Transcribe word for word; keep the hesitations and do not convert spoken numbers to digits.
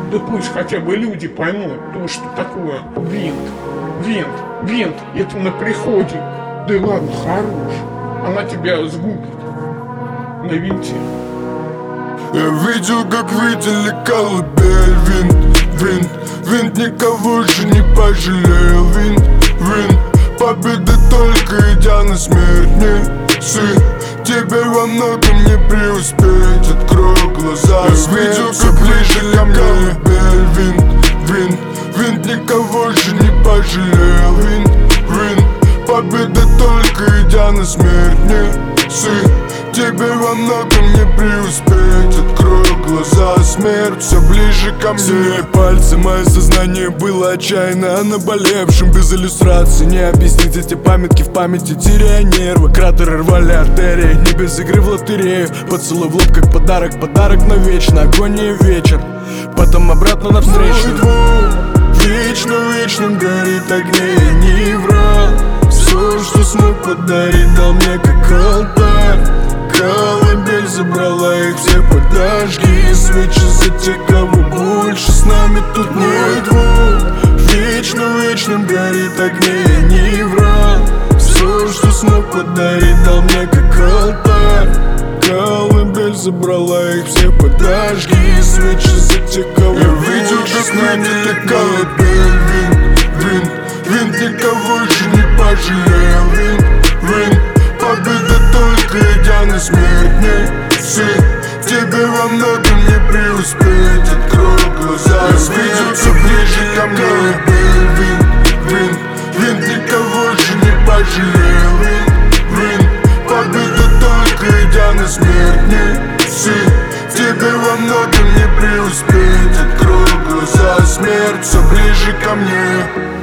Да пусть хотя бы люди поймут то, что такое винт. Винт, винт, это на приходе. Да и ладно, хорош. Она тебя сгубит на винте. Я видел, как видели колыбель. Винт, винт, винт никого же не пожалел. Винт, винт, победа только идя на смерть. Не сын, тебе во многом не преуспеть. Открой глаза, я видел, как ближе колыбель. Винт, винт, винт никого же не пожалел. Винт, винт, победа только идя на смерть. Не сын, тебе во многом не преуспеть. Открой глаза, смерть все ближе ко мне. Сильнее пальцы, мое сознание было отчаянно наболевшим. Без иллюстрации не объяснить эти памятки в памяти, теряя нервы. Кратеры рвали артерии, не без игры в лотерею. Поцелуй в лоб как подарок, подарок навечно. Агония вечер, потом обратно навстречу. Мой двор вечно вечным горит огней, я не врал. Все, что смог подарить, дал мне как алтарь. Колыбель забрала их все, подожги. Свечи за тех, кого больше с нами тут нет. Двор вечно вечным горит огней, я не врал. Все, что смог подарить, дал мне как алтарь. Колыбель забрала их все, подожги. Свечи за тех, кого я видел, что с нами ты колыбель. Винт, винт, винт никого же не пожалел. Винт, винт, победа только идя на смерть. Не сын, тебе во многом не преуспеть. Открой глаза, я видел, все ближе ко мне. Винт, винт, винт никого же не пожалел. Винт, винт, победа только идя на смерть. Не сын, тебе во многом не преуспеть. Открой глаза, смерть все ближе ко мне.